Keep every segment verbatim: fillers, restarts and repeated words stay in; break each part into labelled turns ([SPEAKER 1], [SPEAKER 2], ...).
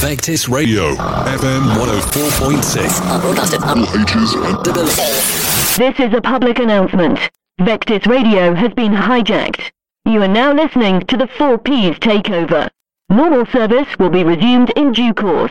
[SPEAKER 1] Vectis Radio, F M one oh four point six. Broadcasted all ages and ability.
[SPEAKER 2] This is a public announcement. Vectis Radio has been hijacked. You are now listening to the four P's takeover. Normal service will be resumed in due course.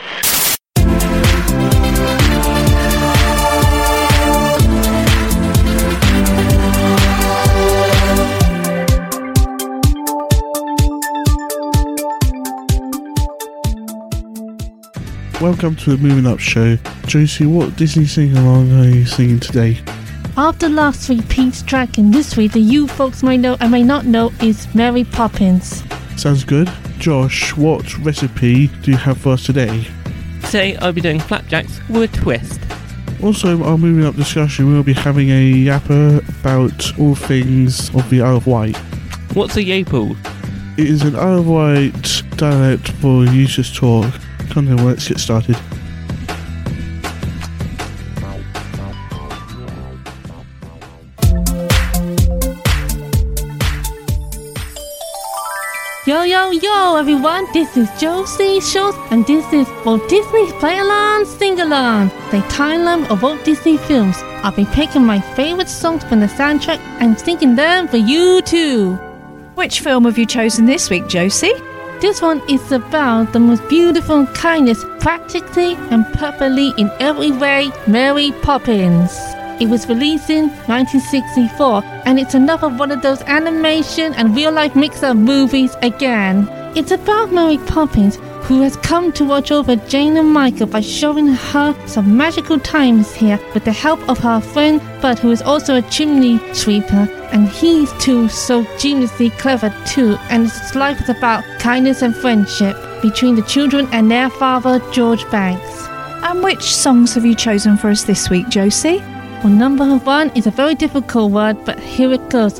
[SPEAKER 3] Welcome to the Moving Up Show. Josie, what Disney sing-along are you singing today?
[SPEAKER 4] After last week, Pete's track, and this week, the you folks might know and may not know, is Mary Poppins.
[SPEAKER 3] Sounds good. Josh, what recipe do you have for us today?
[SPEAKER 5] Today I'll be doing flapjacks with a twist.
[SPEAKER 3] Also, our Moving Up discussion, we'll be having a yapper about all things of the Isle of Wight.
[SPEAKER 5] What's a yapple?
[SPEAKER 3] It is an Isle of Wight dialect for useless talk. Come on, let's get started.
[SPEAKER 4] Yo, yo, yo, everyone, this is Josie Schultz, and this is Walt Disney's Play Along, Sing Along, the timeline of Walt Disney films. I'll be picking my favorite songs from the soundtrack and singing them for you too.
[SPEAKER 6] Which film have you chosen this week, Josie?
[SPEAKER 4] This one is about the most beautiful kindness, practically and perfectly in every way, Mary Poppins. It was released in nineteen sixty-four, and it's another one of those animation and real-life mix-up movies again. It's about Mary Poppins, who has come to watch over Jane and Michael by showing her some magical times here with the help of her friend Bud, who is also a chimney sweeper, and he's too so geniusly clever too, and its life is about kindness and friendship between the children and their father, George Banks.
[SPEAKER 6] And which songs have you chosen for us this week, Josie?
[SPEAKER 4] Well, number one is a very difficult word, but here it goes.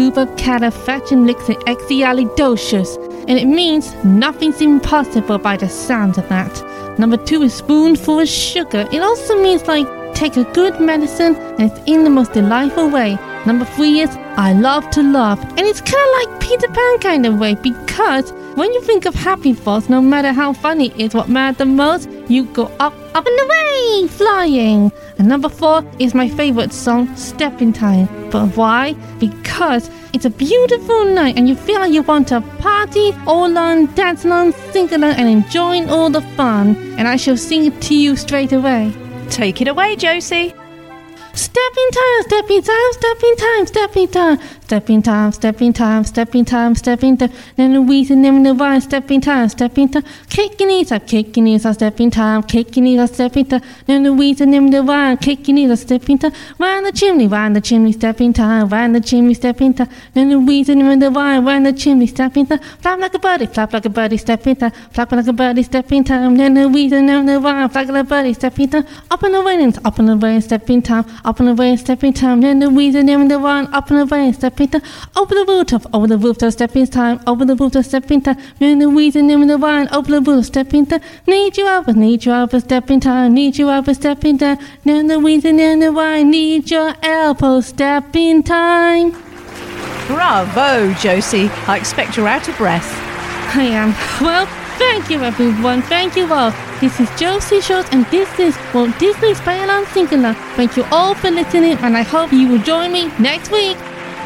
[SPEAKER 4] Supercalifragilisticexpialidocious, and it means nothing's impossible by the sound of that. Number two is spoonful of sugar. It also means like take a good medicine, and it's in the most delightful way. Number three is I love to love, and it's kind of like Peter Pan kind of way, because when you think of happy thoughts, no matter how funny it is, what matters the most, you go up, up and away, flying. And number four is my favorite song, Step in Time. But why? Because it's a beautiful night and you feel like you want to party all on, dance along, sing along, and enjoy all the fun. And I shall sing it to you straight away.
[SPEAKER 6] Take it away, Josie.
[SPEAKER 4] Step in time, step in time, step in time, step in time, step in time, step in time, step in time, step in time. Then Louise and them in the wine, step in time, step in time. Kick your knees up, kick your knees up, step in time, kick your knees up, step in time. Then Louise and them in the wine, kick your knees up, step in time. Round the chimney, round the chimney, step in time, round the chimney, step in time. Then Louise and them in the wine, round the chimney, step in time. Flap like a birdie, flap like a birdie, step in time, flap like a birdie, step in time. Then Louise and them in the wine, flap like a birdie, step in time. Up and away, and up and away, step in time. Up and away, step in time, then the weeds and them in the one, up and away, step in time, over the rooftop, over the rooftop, step in time, over the rooftop, step in time, then the weeds and them in the one, over the rooftop, step in time, need you up, need you up, step in time, need you up, step in time, then the weeds and them in the one, need your elbow, step in time.
[SPEAKER 6] Bravo, Josie. I expect you're out of breath.
[SPEAKER 4] I am. Well, thank you everyone, thank you all. This is Josie Schultz, and this is Walt Disney's Play Along Sing Along. Thank you all for listening, and I hope you will join me next week.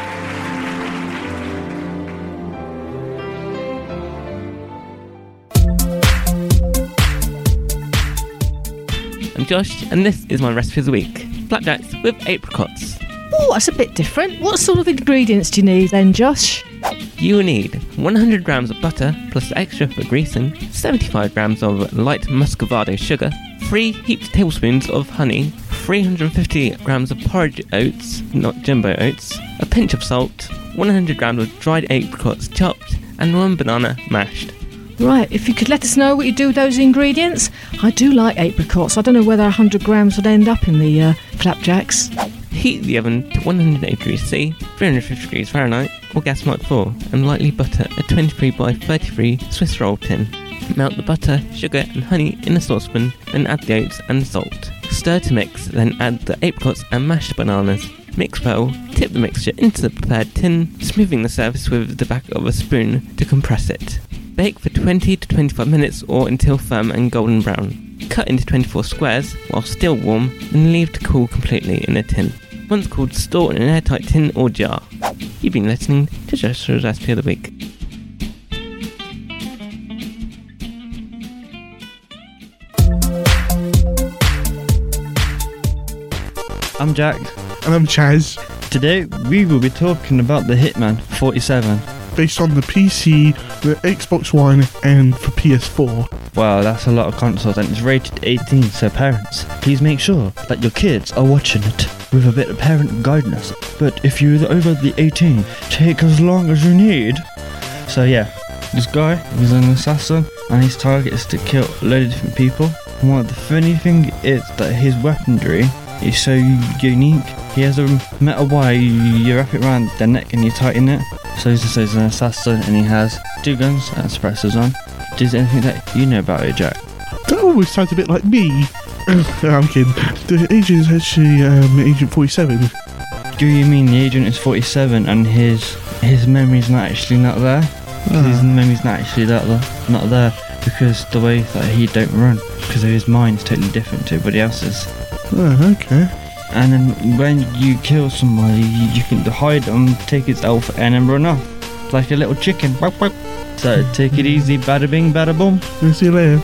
[SPEAKER 5] I'm Josh, and this is my recipe of the week. Flapjacks with apricots.
[SPEAKER 6] Oh, that's a bit different. What sort of ingredients do you need then, Josh?
[SPEAKER 5] You will need one hundred grams of butter plus extra for greasing, seventy-five grams of light muscovado sugar, three heaped tablespoons of honey, three hundred fifty grams of porridge oats, not jumbo oats, a pinch of salt, one hundred grams of dried apricots chopped, and one banana mashed.
[SPEAKER 6] Right, if you could let us know what you do with those ingredients. I do like apricots. I don't know whether one hundred grams would end up in the uh, flapjacks.
[SPEAKER 5] Heat the oven to one hundred eighty degrees C, three hundred fifty degrees Fahrenheit, or gas mark four, and lightly butter a twenty-three by thirty-three Swiss roll tin. Melt the butter, sugar and honey in a saucepan, then add the oats and salt. Stir to mix, then add the apricots and mashed bananas. Mix well, tip the mixture into the prepared tin, smoothing the surface with the back of a spoon to compress it. Bake for twenty to twenty-five minutes or until firm and golden brown. Cut into twenty-four squares while still warm and leave to cool completely in a tin. Once cooled, store in an airtight tin or jar. You've been listening to Joshua's Recipe of the Week.
[SPEAKER 7] I'm Jack.
[SPEAKER 3] And I'm Chaz.
[SPEAKER 7] Today we will be talking about the Hitman forty-seven.
[SPEAKER 3] Based on the P C, the Xbox One, and for P S four.
[SPEAKER 7] Wow, that's a lot of consoles, and it's rated eighteen, so parents, please make sure that your kids are watching it with a bit of parent guidance. But if you're over the eighteen, take as long as you need. So yeah, this guy is an assassin, and his target is to kill a load of different people. And what the funny thing is that his weaponry is so unique. He has a metal wire, you, you wrap it around the neck and you tighten it. So he's just an assassin, and he has two guns and suppressors on. Is there anything that you know about it, Jack?
[SPEAKER 3] That always sounds a bit like me. I'm kidding. The agent is actually um, Agent forty-seven.
[SPEAKER 7] Do you mean the agent is forty-seven and his his memory's not actually not there? Uh. His memory's not actually that there, not there because the way that he don't run, because his mind is totally different to everybody else's.
[SPEAKER 3] Oh, okay.
[SPEAKER 7] And then when you kill somebody, you, you can hide them, take its elf, and then run off like a little chicken. So take it easy, bada bing, bada boom.
[SPEAKER 3] We'll see you later.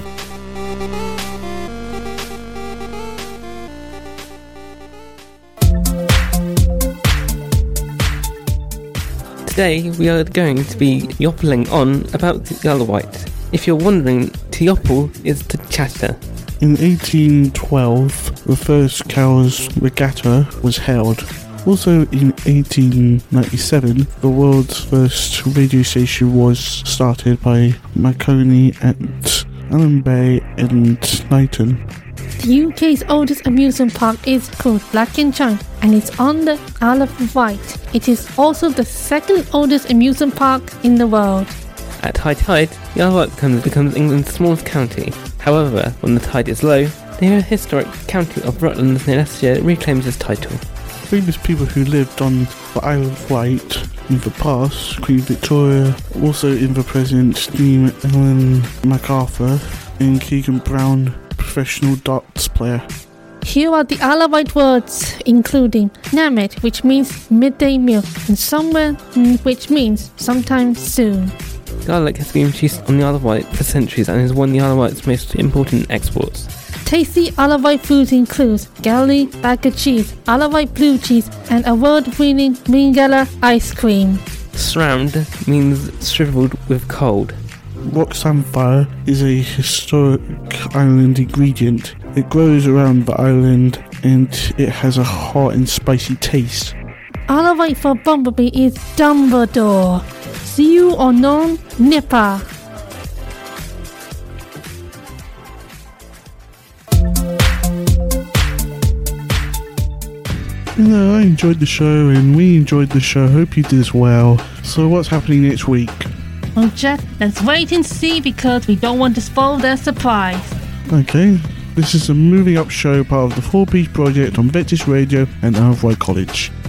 [SPEAKER 5] Today we are going to be yoppling on about the Isle of Wight. If you're wondering, to yopple is to chatter.
[SPEAKER 3] In eighteen twelve, the first Cowes Regatta was held. Also in eighteen ninety-seven, the world's first radio station was started by Marconi at Allen Bay and Knighton.
[SPEAKER 4] The U K's oldest amusement park is called Black and Chine, and it's on the Isle of Wight. It is also the second oldest amusement park in the world.
[SPEAKER 5] At high tide, the Isle of Wight becomes, becomes England's smallest county. However, when the tide is low, the historic county of Rutland near Leicestershire reclaims its title.
[SPEAKER 3] Famous people who lived on the Isle of Wight in the past: Queen Victoria, also in the present, Dame Ellen MacArthur, and Keegan Brown, professional darts player.
[SPEAKER 4] Here are the Isle of Wight words, including Namet, which means midday meal, and somewhere, which means sometime soon.
[SPEAKER 5] Garlic has been produced on the Isle of Wight for centuries and is one of the Isle of Wight's most important exports.
[SPEAKER 4] Tasty Isle of Wight foods includes Galley bag of cheese, Isle of Wight blue cheese, and award-winning Mingala ice cream.
[SPEAKER 5] Surround means shriveled with cold.
[SPEAKER 3] Rock samphire is a historic island ingredient. It grows around the island and it has a hot and spicy taste.
[SPEAKER 4] Isle of Wight for Bumblebee is Dumbledore. See you or non Nipper.
[SPEAKER 3] You know, I enjoyed the show and we enjoyed the show. Hope you did as well. So what's happening next week?
[SPEAKER 4] Well, Jack, let's wait and see because we don't want to spoil their surprise.
[SPEAKER 3] Okay, this is a Moving Up show, part of the four-piece project on Vectis Radio and Isle of Wight College.